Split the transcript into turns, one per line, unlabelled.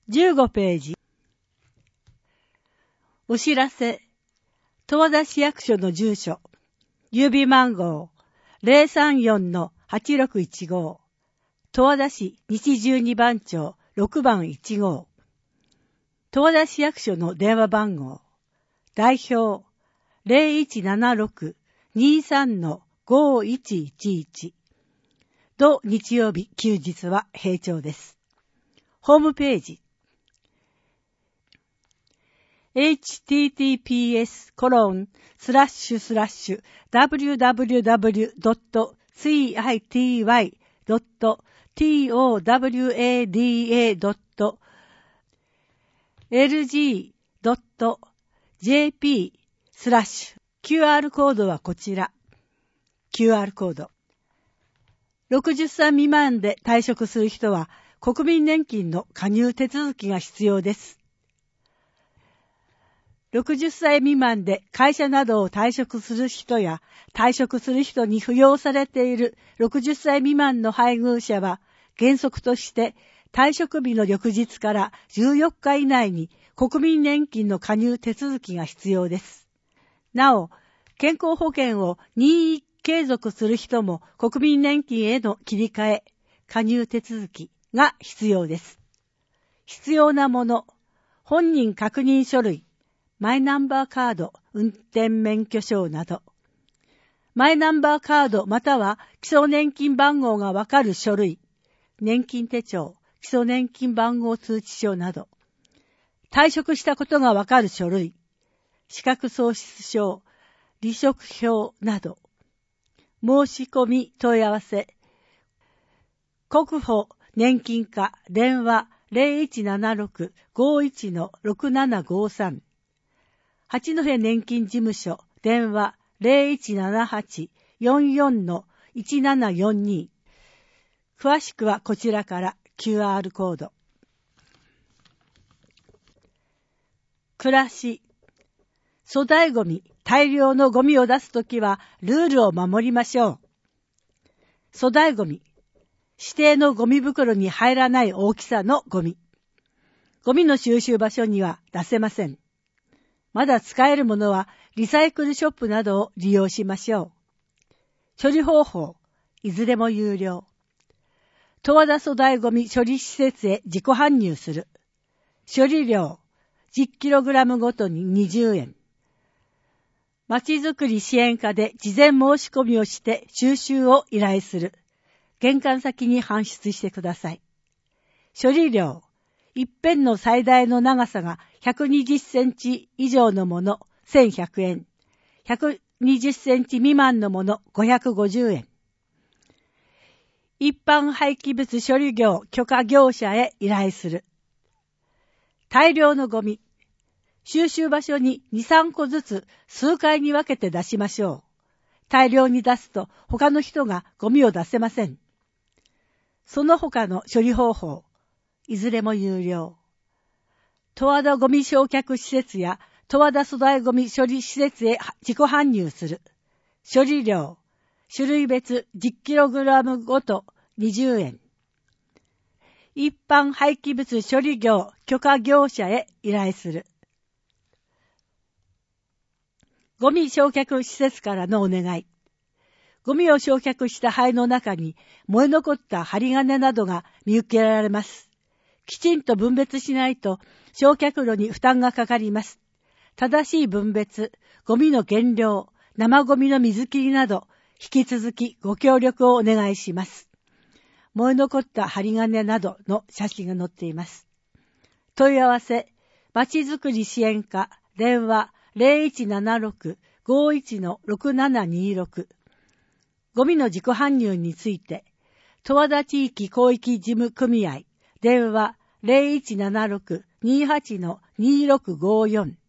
15ページ。お知らせ。十和田市役所の住所。郵便番号 034-8615。十和田市西12番町6番1号。十和田市役所の電話番号。代表 0176-23-5111。土日曜日休日は平常です。ホームページ。https://www.city.towada.jp/QR コードはこちら。QR コード。60歳未満で退職する人は国民年金の加入手続きが必要です。60歳未満で会社などを退職する人や退職する人に扶養されている60歳未満の配偶者は原則として退職日の翌日から14日以内に国民年金の加入手続きが必要です。なお、健康保険を任意継続する人も国民年金への切り替え、加入手続きが必要です。必要なもの、本人確認書類、マイナンバーカード、運転免許証など、マイナンバーカードまたは基礎年金番号がわかる書類、年金手帳、基礎年金番号通知書など、退職したことがわかる書類、資格喪失証、離職票など、申し込み問い合わせ、国保年金課電話 0176-51-6753 八戸年金事務所電話 0178-44-1742 詳しくはこちらから QR コード。暮らし。粗大ゴミ、大量のゴミを出すときはルールを守りましょう。粗大ゴミ、指定のゴミ袋に入らない大きさのゴミ。ゴミの収集場所には出せません。まだ使えるものはリサイクルショップなどを利用しましょう。処理方法、いずれも有料。十和田粗大ゴミ処理施設へ自己搬入する。処理料、10kg ごとに20円。まちづくり支援課で事前申し込みをして収集を依頼する。玄関先に搬出してください。処理料、一辺の最大の長さが120センチ以上のもの1100円。120センチ未満のもの550円。一般廃棄物処理業許可業者へ依頼する。大量のゴミ。収集場所に2、3個ずつ数回に分けて出しましょう。大量に出すと他の人がゴミを出せません。その他の処理方法、いずれも有料。十和田ゴミ焼却施設や十和田粗大ゴミ処理施設へ自己搬入する。処理料、種類別 10kg ごと20円。一般廃棄物処理業許可業者へ依頼する。ゴミ焼却施設からのお願い。ゴミを焼却した灰の中に燃え残った針金などが見受けられます。きちんと分別しないと焼却炉に負担がかかります。正しい分別、ゴミの減量、生ゴミの水切りなど、引き続きご協力をお願いします。燃え残った針金などの写真が載っています。問い合わせ、まちづくり支援課、電話 0176-51-6726。ゴミの自己搬入について、十和田地域広域事務組合、電話 0176-28-2654